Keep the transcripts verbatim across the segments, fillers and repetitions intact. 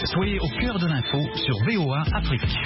Soyez au cœur de l'info sur V O A Afrique.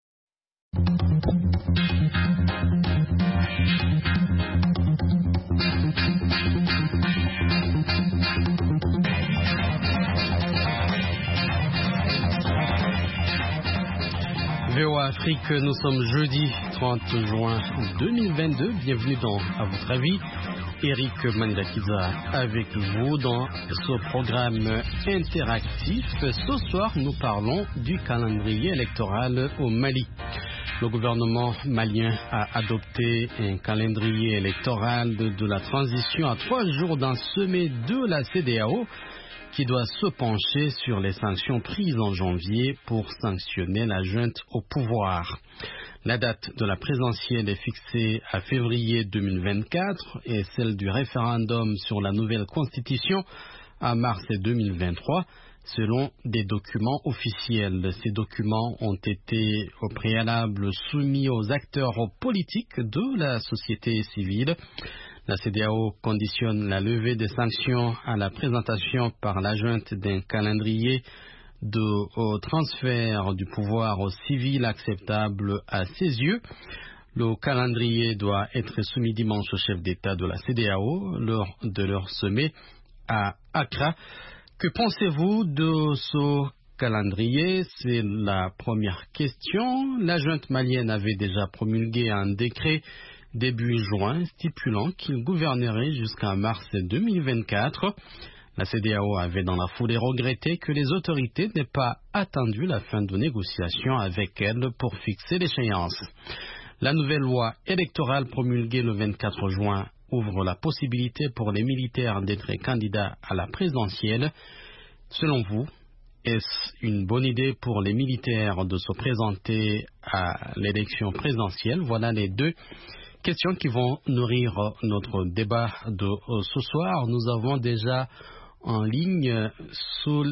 V O A Afrique, nous sommes jeudi trente juin deux mille vingt-deux. Bienvenue dans À votre avis. Eric Mandakiza avec vous dans ce programme interactif. Ce soir, nous parlons du calendrier électoral au Mali. Le gouvernement malien a adopté un calendrier électoral de, de la transition à trois jours d'un sommet de la C D A O qui doit se pencher sur les sanctions prises en janvier pour sanctionner la junte au pouvoir. La date de la présidentielle est fixée à février deux mille vingt-quatre et celle du référendum sur la nouvelle constitution à mars deux mille vingt-trois, selon des documents officiels. Ces documents ont été au préalable soumis aux acteurs politiques de la société civile. La C D A O conditionne la levée des sanctions à la présentation par la junte d'un calendrier de au transfert du pouvoir aux civils acceptable à ses yeux. Le calendrier doit être soumis dimanche au chef d'État de la C D A O lors de leur sommet à Accra. Que pensez-vous de ce calendrier? C'est la première question. La junte malienne avait déjà promulgué un décret début juin stipulant qu'il gouvernerait jusqu'à mars deux mille vingt-quatre. La C D A O avait dans la foulée regretté que les autorités n'aient pas attendu la fin de négociations avec elle pour fixer l'échéance. La nouvelle loi électorale promulguée le vingt-quatre juin ouvre la possibilité pour les militaires d'être candidats à la présidentielle. Selon vous, est-ce une bonne idée pour les militaires de se présenter à l'élection présidentielle? Voilà les deux questions qui vont nourrir notre débat de ce soir. Nous avons déjà en ligne, sous,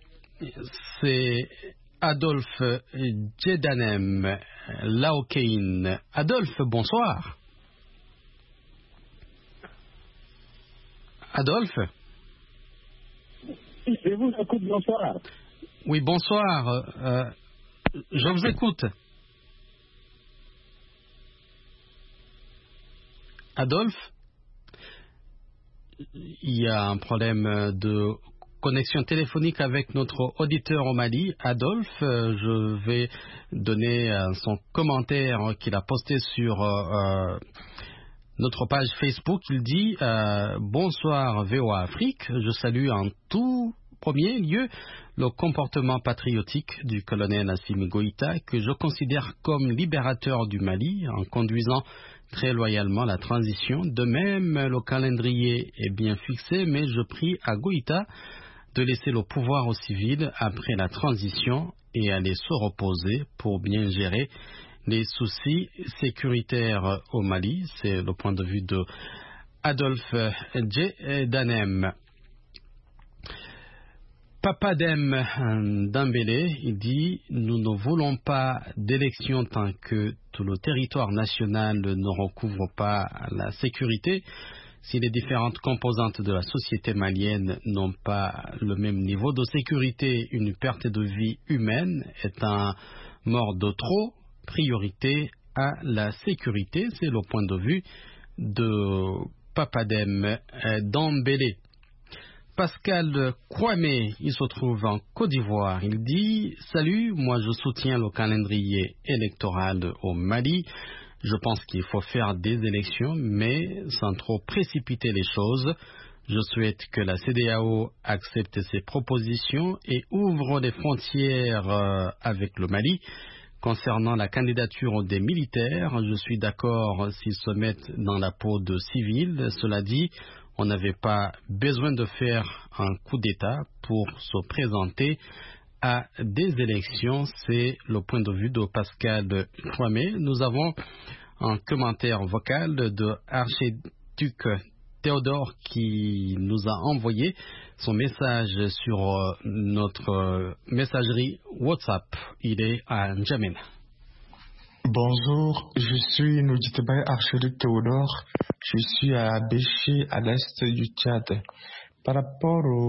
c'est Adolphe Djedanem Laokein. Adolphe, bonsoir. Adolphe? Je vous écoute, bonsoir. Oui, bonsoir. Euh, je vous écoute. Adolphe? Il y a un problème de connexion téléphonique avec notre auditeur au Mali. Adolphe, je vais donner son commentaire qu'il a posté sur euh, notre page Facebook. Il dit euh, « Bonsoir V O A Afrique, je salue en tout premier lieu le comportement patriotique du colonel Assimi Goïta que je considère comme libérateur du Mali en conduisant très loyalement la transition. De même, le calendrier est bien fixé, mais je prie à Goïta de laisser le pouvoir aux civils après la transition et aller se reposer pour bien gérer les soucis sécuritaires au Mali. » C'est le point de vue de Adolphe Djedanem. Papadem Dambélé, il dit « Nous ne voulons pas d'élection tant que tout le territoire national ne recouvre pas la sécurité. Si les différentes composantes de la société malienne n'ont pas le même niveau de sécurité, une perte de vie humaine est un mort de trop. Priorité à la sécurité. » C'est le point de vue de Papadem Dambélé. Pascal Kwame, il se trouve en Côte d'Ivoire. Il dit « Salut, moi je soutiens le calendrier électoral au Mali. Je pense qu'il faut faire des élections, mais sans trop précipiter les choses. Je souhaite que la C D A O accepte ces propositions et ouvre les frontières avec le Mali. Concernant la candidature des militaires, je suis d'accord s'ils se mettent dans la peau de civils. Cela dit, on n'avait pas besoin de faire un coup d'État pour se présenter à des élections. C'est le point de vue de Pascal Kwame. Nous avons un commentaire vocal de Archiduc Théodore qui nous a envoyé son message sur notre messagerie WhatsApp. Il est à N'Djamena. Bonjour, je suis Noudjitebay Archiduc Théodore. Je suis à Béché, à l'est du Tchad. Par rapport au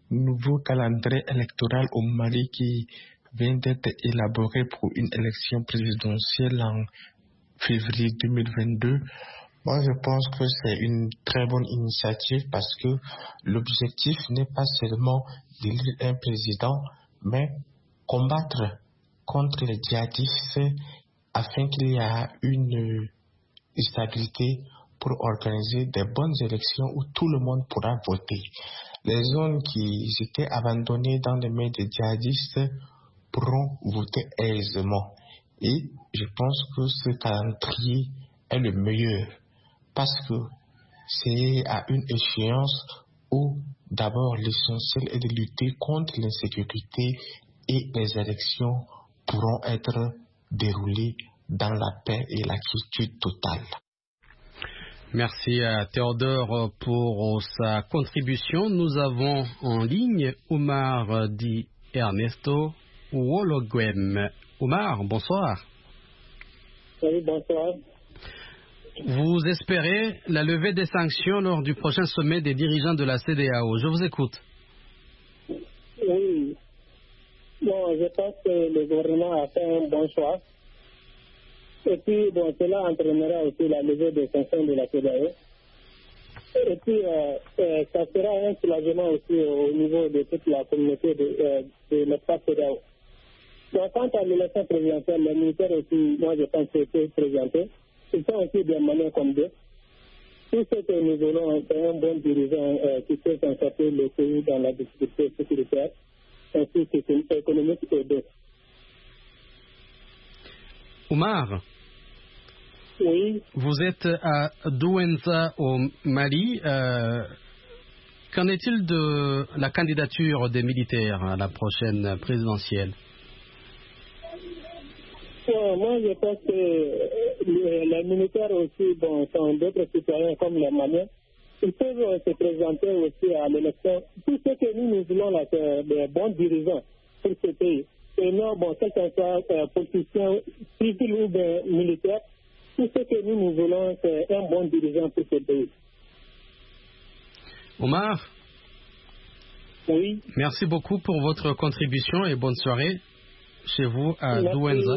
nouveau calendrier électoral au Mali qui vient d'être élaboré pour une élection présidentielle en février deux mille vingt-deux. Moi, je pense que c'est une très bonne initiative parce que l'objectif n'est pas seulement d'élire un président, mais combattre contre les djihadistes afin qu'il y ait une stabilité pour organiser des bonnes élections où tout le monde pourra voter. Les zones qui étaient abandonnées dans les mains des djihadistes pourront voter aisément. Et je pense que ce calendrier est le meilleur parce que c'est à une échéance où d'abord l'essentiel est de lutter contre l'insécurité et les élections pourront être déroulées dans la paix et la quiétude totale. Merci à Théodore pour sa contribution. Nous avons en ligne Omar Di Ernesto Wologuem. Omar, bonsoir. Oui, bonsoir. Vous espérez la levée des sanctions lors du prochain sommet des dirigeants de la C E D E A O. Je vous écoute. Oui. Bon, je pense que le gouvernement a fait un bon choix. Et puis, bon, cela entraînera aussi la levée des sanctions de la C E D E A O. Et puis, euh, euh, ça sera un soulagement aussi au niveau de toute la communauté de, euh, de l'espace C E D E A O. Donc, quant à l'élection présidentielle, les militaires aussi, moi je pense que c'est présenté. Ils sont aussi des manières comme deux. Tout ce que nous voulons, c'est un bon dirigeant euh, qui peut s'insérer le pays dans la difficulté sécuritaire, ainsi que économique et d'autres. Omar, oui. Vous êtes à Douenza au Mali. Euh, qu'en est-il de la candidature des militaires à la prochaine présidentielle? Bon, moi, je pense que les, les militaires aussi bon, sont d'autres citoyens comme les Maliens. Ils peuvent se présenter aussi à l'élection. Tout ce que nous, nous voulons, là, c'est des bons dirigeants pour ce pays. Et non, bon, quel que soit euh, politicien, civil ou bien militaire, tout ce que nous, nous voulons, c'est un bon dirigeant pour ce pays. Omar, oui. Merci beaucoup pour votre contribution et bonne soirée chez vous à Merci. Douenza.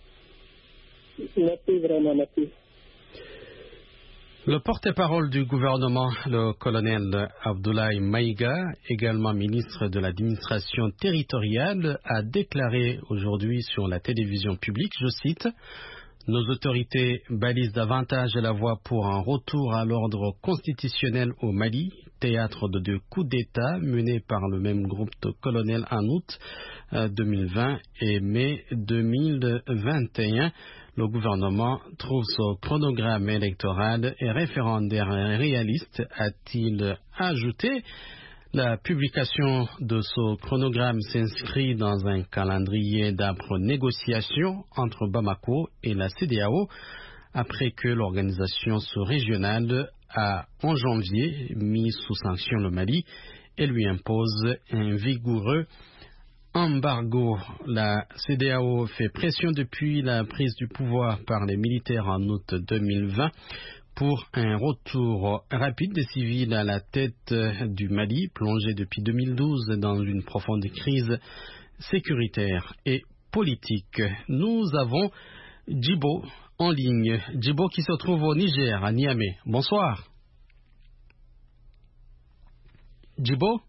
Merci vraiment, merci. Le porte-parole du gouvernement, le colonel Abdoulaye Maïga, également ministre de l'administration territoriale, a déclaré aujourd'hui sur la télévision publique, je cite, « Nos autorités balisent davantage la voie pour un retour à l'ordre constitutionnel au Mali, théâtre de deux coups d'État menés par le même groupe de colonels en août deux mille vingt et mai deux mille vingt et un. Le gouvernement trouve ce chronogramme électoral et référendaire réaliste, a-t-il ajouté. La publication de ce chronogramme s'inscrit dans un calendrier d'âpres négociations entre Bamako et la C E D E A O, après que l'organisation sous-régionale a, en janvier, mis sous sanction le Mali et lui impose un vigoureux embargo. La C E D E A O fait pression depuis la prise du pouvoir par les militaires en août deux mille vingt pour un retour rapide des civils à la tête du Mali, plongé depuis deux mille douze dans une profonde crise sécuritaire et politique. Nous avons Djibo en ligne. Djibo qui se trouve au Niger, à Niamey. Bonsoir. Djibo?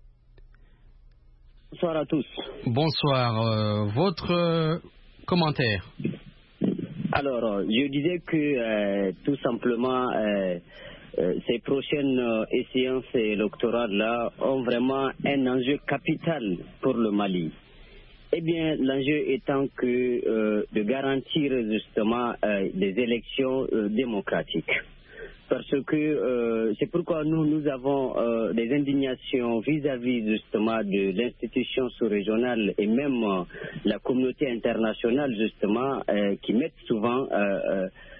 Bonsoir à tous. Bonsoir. Euh, votre euh, commentaire? Alors, je disais que euh, tout simplement, euh, euh, ces prochaines euh, échéances électorales-là ont vraiment un enjeu capital pour le Mali. Eh bien, l'enjeu étant que euh, de garantir justement euh, des élections euh, démocratiques. Parce que euh, c'est pourquoi nous, nous avons euh, des indignations vis-à-vis justement de l'institution sous-régionale et même euh, la communauté internationale justement euh, qui mettent souvent euh,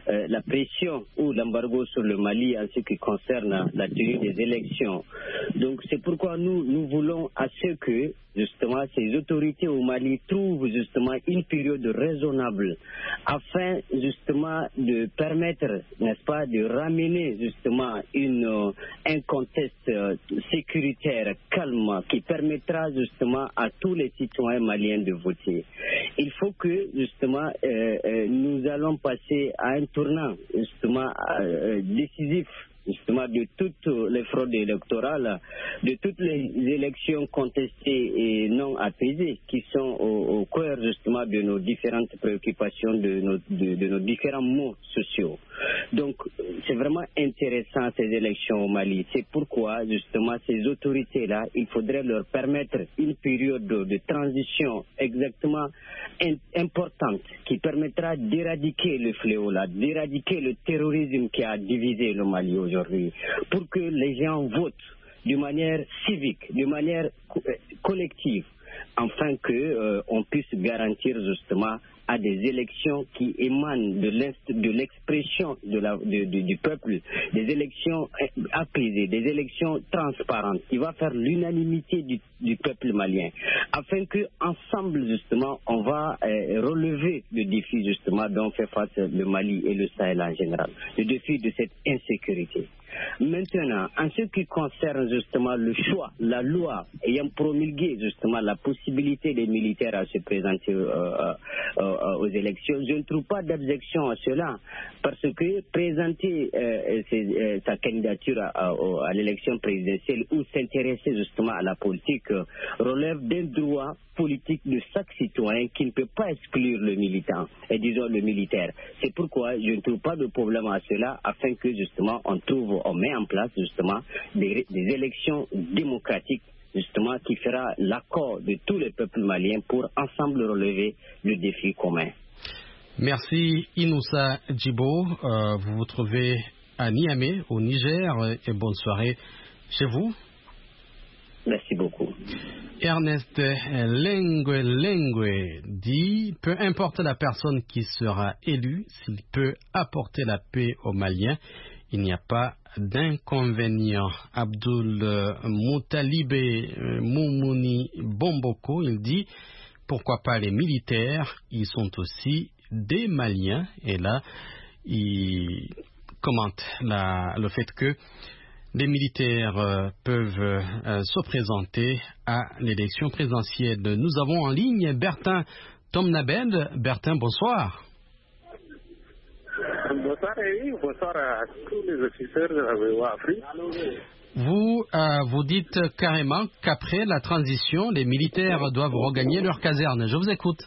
euh, la pression ou l'embargo sur le Mali en ce qui concerne la tenue des élections. Donc c'est pourquoi nous, nous voulons à ce que justement ces autorités au Mali trouvent justement une période raisonnable afin justement de permettre, n'est-ce pas, de ramener justement une, euh, un contexte euh, sécuritaire calme qui permettra justement à tous les citoyens maliens de voter. Il faut que justement euh, euh, nous allons passer à un tournant justement euh, décisif justement de toutes les fraudes électorales, de toutes les élections contestées et non apaisées qui sont au, au cœur justement de nos différentes préoccupations, de nos, de, de nos différents maux sociaux. Donc c'est vraiment intéressant ces élections au Mali. C'est pourquoi justement ces autorités-là, il faudrait leur permettre une période de transition exactement in, importante qui permettra d'éradiquer le fléau-là, d'éradiquer le terrorisme qui a divisé le Mali aujourd'hui. Pour que les gens votent de manière civique, de manière co collective, afin qu'on euh, puisse garantir justement à des élections qui émanent de l'expression de de, de, du peuple, des élections apaisées, des élections transparentes, qui va faire l'unanimité du, du peuple malien, afin que ensemble justement on va euh, relever le défi justement dont fait face le Mali et le Sahel en général, le défi de cette insécurité. Maintenant, en ce qui concerne justement le choix, la loi ayant promulgué justement la possibilité des militaires à se présenter euh, euh, aux élections, je ne trouve pas d'objection à cela, parce que présenter euh, ses, euh, sa candidature à, à, à l'élection présidentielle ou s'intéresser justement à la politique euh, relève d'un droit politique de chaque citoyen qui ne peut pas exclure le militant, et disons le militaire. C'est pourquoi je ne trouve pas de problème à cela, afin que justement on trouve, on met en place justement des, des élections démocratiques justement qui fera l'accord de tous les peuples maliens pour ensemble relever le défi commun. Merci Inoussa Djibo. Euh, vous vous trouvez à Niamey, au Niger, et bonne soirée chez vous. Merci beaucoup. Ernest Lengue Lengue dit « Peu importe la personne qui sera élue, s'il peut apporter la paix aux Maliens, il n'y a pas d'inconvénient. » Abdul Moutalibé Moumouni Bomboko, il dit « Pourquoi pas les militaires, ils sont aussi des Maliens. » Et là, il commente la, le fait que les militaires euh, peuvent euh, se présenter à l'élection présidentielle. Nous avons en ligne Bertin Tomnabed. Bertin, bonsoir. Bonsoir Eric, bonsoir à tous les officiers de la V O A Afrique. Vous, euh, vous dites carrément qu'après la transition, les militaires doivent regagner leur caserne. Je vous écoute.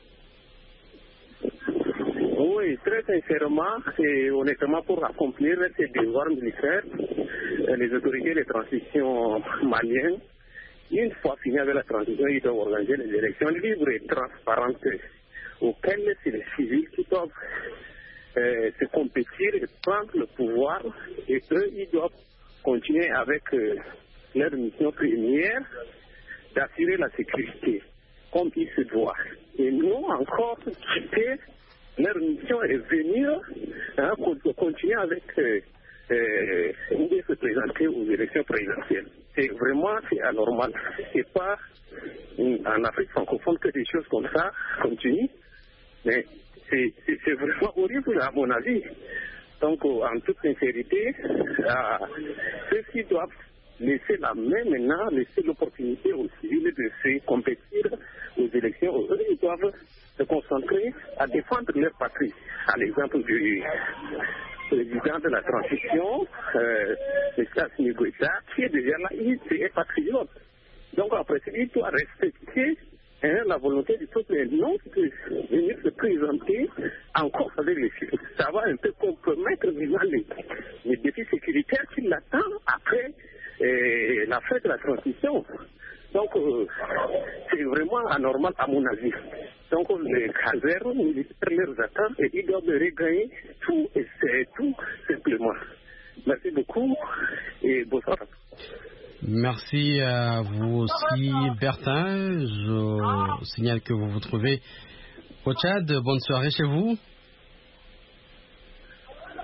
Oui, très sincèrement et honnêtement, pour accomplir ces devoirs militaires, les autorités de transition maliennes, une fois fini avec la transition, ils doivent organiser les élections libres et transparentes auxquelles c'est les civils qui doivent euh, se compétir et prendre le pouvoir, et eux, ils doivent continuer avec euh, leur mission première d'assurer la sécurité comme il se doit. Et nous, encore, quitter leur mission est venir hein, continuer avec euh, euh, de se présenter aux élections présidentielles. C'est vraiment c'est anormal. C'est pas en Afrique francophone que des choses comme ça continuent, mais c'est, c'est, c'est vraiment horrible à mon avis. Donc, en toute sincérité, euh, ceux-ci doivent laisser la main maintenant, laisser l'opportunité aux civils de se compétir aux élections. Eux, ils doivent se concentrer à défendre leur patrie. À l'exemple du président de la transition, euh, M. Assimi Goïta, qui est déjà là, il est patriote. Donc, après, il doit respecter hein, la volonté du peuple et non de venir se présenter encore avec les filles. Ça va un peu compromettre vraiment les, les défis sécuritaires qui l'attendent après euh, la fin de la transition. Donc, euh, c'est vraiment anormal à mon avis. Donc, les casernes militaires leur attendent et ils doivent regagner tout et c'est tout simplement. Merci beaucoup et bonsoir. Merci à vous aussi, Bertin. Je signale que vous vous trouvez au Tchad. Bonne soirée chez vous.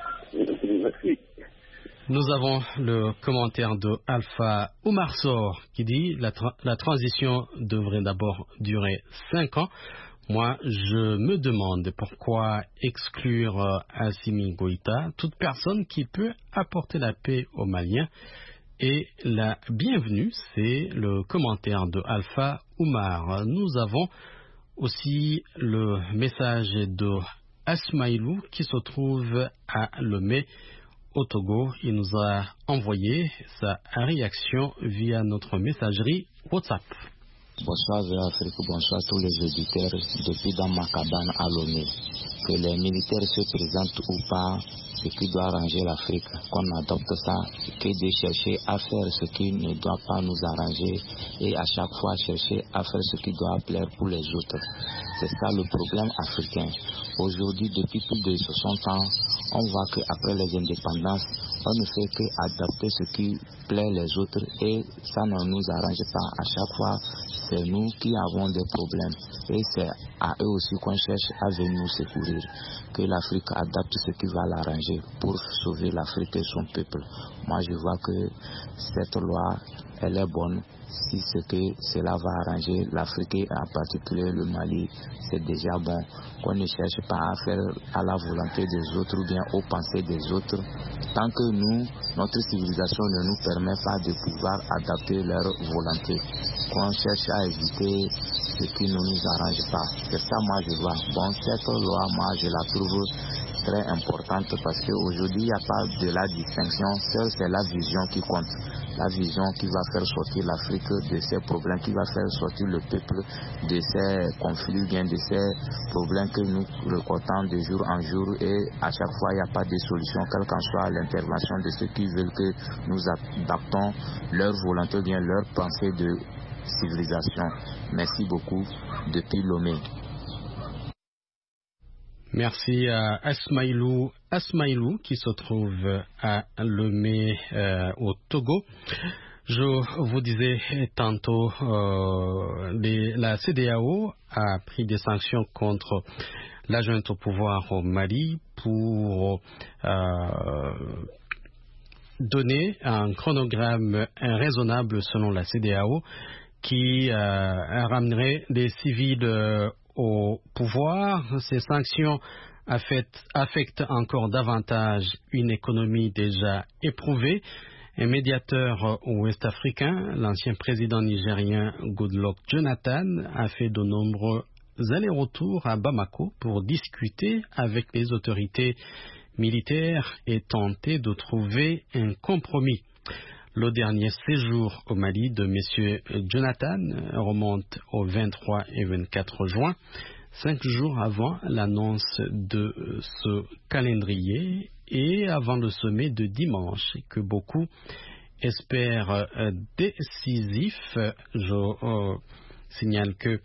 Nous avons le commentaire de Alpha Oumar Sow qui dit la, tra- la transition devrait d'abord durer cinq ans. Moi, je me demande pourquoi exclure euh, Assimi Goïta, toute personne qui peut apporter la paix aux Maliens. Et la bienvenue, c'est le commentaire de Alpha Oumar. Nous avons aussi le message de Asmaïlou qui se trouve à Lomé au Togo. Il nous a envoyé sa réaction via notre messagerie WhatsApp. Bonsoir V O A Afrique, bonsoir tous les auditeurs depuis dans ma cabane à Lomé. Que les militaires se présentent ou pas, ce qui doit arranger l'Afrique, qu'on adopte ça, que de chercher à faire ce qui ne doit pas nous arranger et à chaque fois chercher à faire ce qui doit plaire pour les autres. C'est ça le problème africain. Aujourd'hui, depuis plus de soixante ans, on voit qu'après les indépendances, on ne fait qu'adapter ce qui plaît les autres et ça ne nous arrange pas. À chaque fois, c'est nous qui avons des problèmes et c'est à eux aussi qu'on cherche à venir nous secourir. Que l'Afrique adapte ce qui va l'arranger pour sauver l'Afrique et son peuple. Moi, je vois que cette loi, elle est bonne. Si ce que cela va arranger l'Afrique et en particulier le Mali, c'est déjà bon. Qu'on ne cherche pas à faire à la volonté des autres ou bien aux pensées des autres. Tant que nous, notre civilisation ne nous permet pas de pouvoir adapter leur volonté. Qu'on cherche à éviter ce qui ne nous arrange pas. C'est ça, moi, je vois. Bon, cette loi, moi, je la trouve très importante parce qu'aujourd'hui, il n'y a pas de la distinction. Seule, c'est la vision qui compte. La vision qui va faire sortir l'Afrique de ces problèmes, qui va faire sortir le peuple de ces conflits, bien de ces problèmes que nous rencontrons de jour en jour et à chaque fois, il n'y a pas de solution, quelle qu'en soit l'intervention de ceux qui veulent que nous adaptons leur volonté, bien leur pensée de civilisation. Merci beaucoup depuis Lomé. Merci à Asmaïlou, Asmaïlou qui se trouve à Lomé euh, au Togo. Je vous disais tantôt, euh, les, la C D A O a pris des sanctions contre la junte au pouvoir au Mali pour euh, donner un chronogramme raisonnable selon la C D A O qui euh, ramènerait des civils euh, au pouvoir. Ces sanctions affectent, affectent encore davantage une économie déjà éprouvée. Un médiateur ouest-africain, l'ancien président nigérien Goodluck Jonathan, a fait de nombreux allers-retours à Bamako pour discuter avec les autorités militaires et tenter de trouver un compromis. Le dernier séjour au Mali de M. Jonathan remonte au vingt-trois et vingt-quatre juin, cinq jours avant l'annonce de ce calendrier et avant le sommet de dimanche que beaucoup espèrent décisif. Je euh, signale que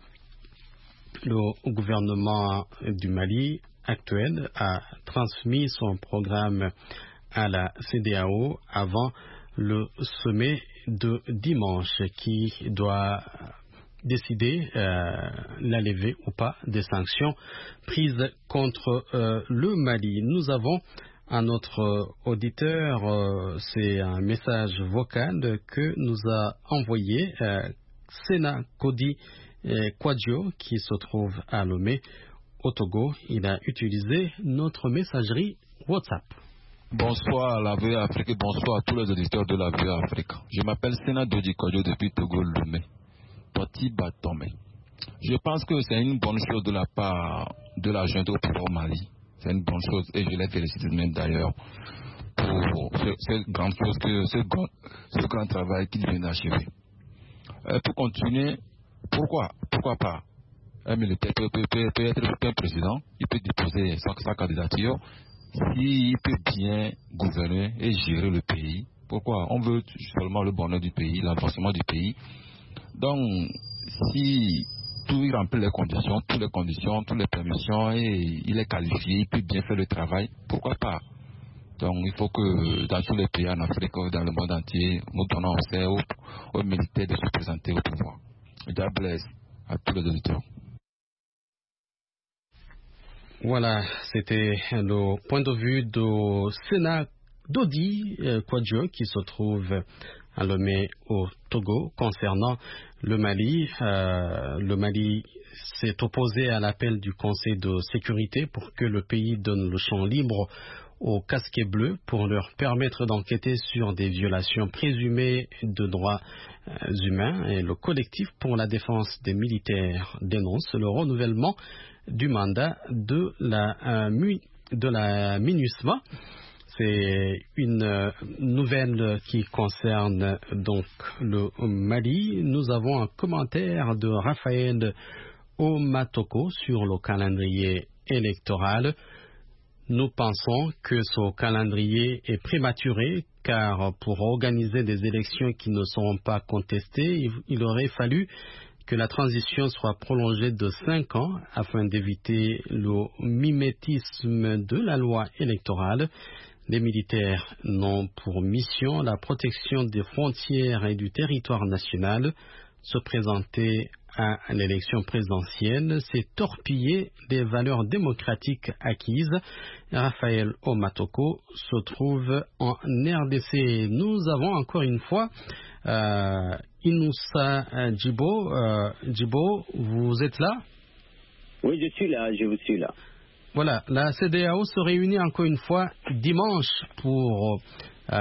le gouvernement du Mali actuel a transmis son programme à la C D A O avant le sommet de dimanche qui doit décider euh, la levée ou pas des sanctions prises contre euh, le Mali. Nous avons un autre auditeur, euh, c'est un message vocal que nous a envoyé euh, Sena Kodi euh, Kwadjo qui se trouve à Lomé au Togo. Il a utilisé notre messagerie WhatsApp. Bonsoir à la V O A Afrique et bonsoir à tous les auditeurs de la V O A Afrique. Je m'appelle Sena Dodi Kodjo depuis Togo Lomé. Toti Batomé. Je pense que c'est une bonne chose de la part de la junte au pouvoir au Mali. C'est une bonne chose et je l'ai félicité même d'ailleurs pour cette grande chose, que, ce, grand, ce grand travail qu'il vient d'achever. Euh, pour continuer, pourquoi Pourquoi pas un militaire peut, peut, peut, peut être un président, il peut déposer sa, sa candidature. S'il peut bien gouverner et gérer le pays, pourquoi? On veut seulement le bonheur du pays, l'avancement du pays. Donc, si tout il remplit les conditions, toutes les conditions, toutes les permissions, et il est qualifié, il peut bien faire le travail, pourquoi pas? Donc, il faut que dans tous les pays en Afrique, dans le monde entier, nous donnons accès aux, aux militaires de se présenter au pouvoir. God bless à tous les auditeurs. Voilà, c'était le point de vue de Sena Dodi euh, Kwadjo qui se trouve à Lomé au Togo concernant le Mali. Euh, le Mali s'est opposé à l'appel du Conseil de sécurité pour que le pays donne le champ libre aux casquets bleus pour leur permettre d'enquêter sur des violations présumées de droits euh, humains. Et le collectif pour la défense des militaires dénonce le renouvellement du mandat de la, euh, de la MINUSMA. C'est une euh, nouvelle qui concerne donc le Mali. Nous avons un commentaire de Raphaël Omatoko sur le calendrier électoral. Nous pensons que ce calendrier est prématuré car pour organiser des élections qui ne seront pas contestées, il aurait fallu que la transition soit prolongée de cinq ans afin d'éviter le mimétisme de la loi électorale. Les militaires n'ont pour mission la protection des frontières et du territoire national. Se présenter à l'élection présidentielle, c'est torpiller les valeurs démocratiques acquises. Raphaël Omatoko se trouve en R D C. Nous avons encore une fois euh, Inoussa Djibo. Euh, Djibo, vous êtes là? Oui, je suis là, je vous suis là. Voilà, la C D A O se réunit encore une fois dimanche pour euh,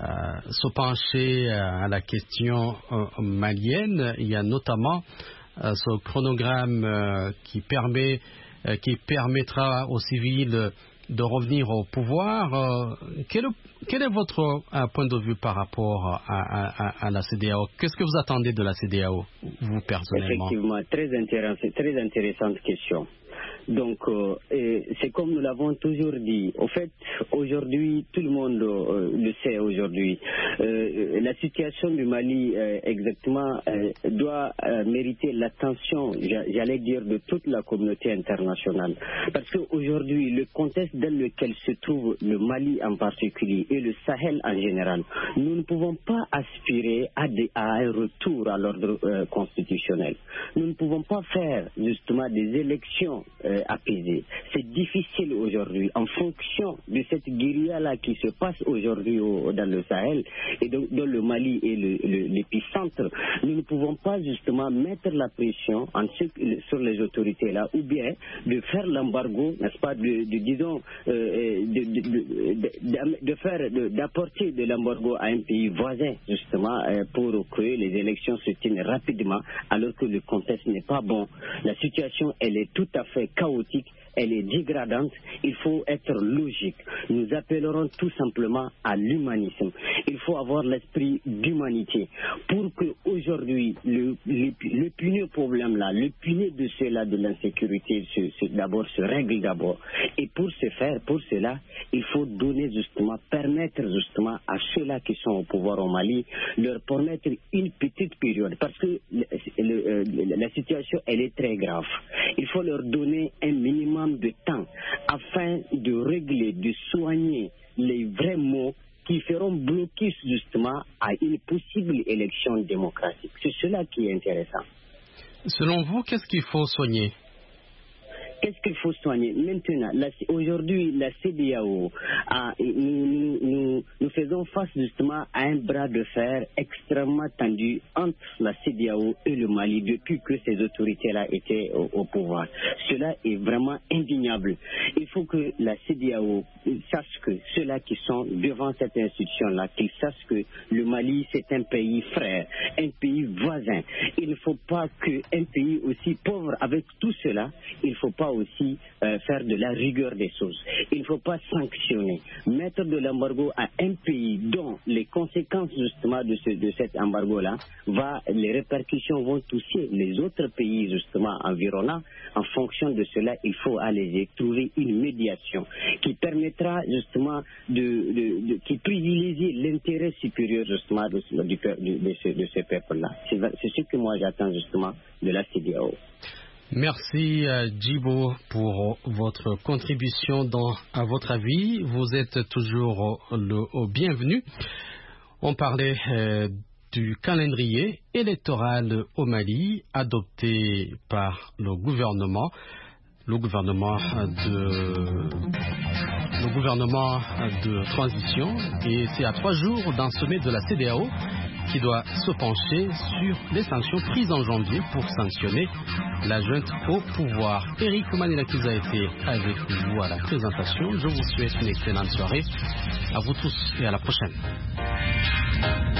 se pencher à la question euh, malienne. Il y a notamment euh, ce chronogramme euh, qui permet, euh, qui permettra aux civils de revenir au pouvoir. Euh, quel, quel est votre euh, point de vue par rapport à, à, à la C D A O? Qu'est-ce que vous attendez de la C D A O, vous personnellement? Effectivement, très intéressant, très intéressante question. Donc, euh, c'est comme nous l'avons toujours dit. Au fait, aujourd'hui, tout le monde euh, le sait aujourd'hui. Euh, la situation du Mali, euh, exactement, euh, doit euh, mériter l'attention, j'allais dire, de toute la communauté internationale. Parce qu'aujourd'hui, le contexte dans lequel se trouve le Mali en particulier et le Sahel en général, nous ne pouvons pas aspirer à, des, à un retour à l'ordre euh, constitutionnel. Nous ne pouvons pas faire justement des élections euh, apaisées. C'est difficile aujourd'hui en fonction de cette guérilla-là qui se passe aujourd'hui dans le Sahel et donc dans le Mali et l'épicentre. Nous ne pouvons pas justement mettre la pression en ce, sur les autorités là ou bien de faire l'embargo, n'est-ce pas, de, de disons euh, de, de, de, de, de faire d'apporter de, de l'embargo à un pays voisin justement euh, pour que les élections se tiennent rapidement alors que le contexte n'est pas bon. La situation elle est tout à fait chaotique, elle est dégradante, il faut être logique. Nous appellerons tout simplement à l'humanisme. Il faut avoir l'esprit d'humanité pour que aujourd'hui le, le, le puneux problème là, le puneux de cela de l'insécurité se, se, d'abord se règle d'abord. Et pour ce faire, pour cela, il faut donner justement, permettre justement à ceux-là qui sont au pouvoir au Mali, leur permettre une petite période parce que le, le, le, la situation elle est très grave. Il faut leur donner un minimum de temps afin de régler, de soigner les vrais maux qui feront bloquer justement à une possible élection démocratique. C'est cela qui est intéressant. Selon vous, qu'est-ce qu'il faut soigner? Qu'est-ce qu'il faut soigner? Maintenant, aujourd'hui, la C D A O, a, nous, nous, nous, nous faisons face justement à un bras de fer extrêmement tendu entre la C D A O et le Mali depuis que ces autorités-là étaient au, au pouvoir. Cela est vraiment indéniable. Il faut que la C D A O sache que ceux-là qui sont devant cette institution-là, qu'ils sachent que le Mali, c'est un pays frère, un pays voisin. Il ne faut pas qu'un pays aussi pauvre avec tout cela, il ne faut pas aussi euh, faire de la rigueur des choses. Il ne faut pas sanctionner, mettre de l'embargo à un pays dont les conséquences justement de, ce, de cet embargo-là, va, les répercussions vont toucher les autres pays justement environnants. En fonction de cela, il faut aller trouver une médiation qui permettra justement de, de, de qui privilégie l'intérêt supérieur justement de, de, de, de ce, de ce peuple-là. C'est, c'est ce que moi j'attends justement de la C D A O. Merci euh, Djibo pour votre contribution dans à votre avis. Vous êtes toujours euh, le au bienvenu. On parlait euh, du calendrier électoral au Mali adopté par le gouvernement. le gouvernement de, le gouvernement de transition, et c'est à trois jours d'un sommet de la C E D E A O qui doit se pencher sur les sanctions prises en janvier pour sanctionner la junte au pouvoir. Eric Manilakiza a été avec vous à la présentation. Je vous souhaite une excellente soirée. À vous tous et à la prochaine.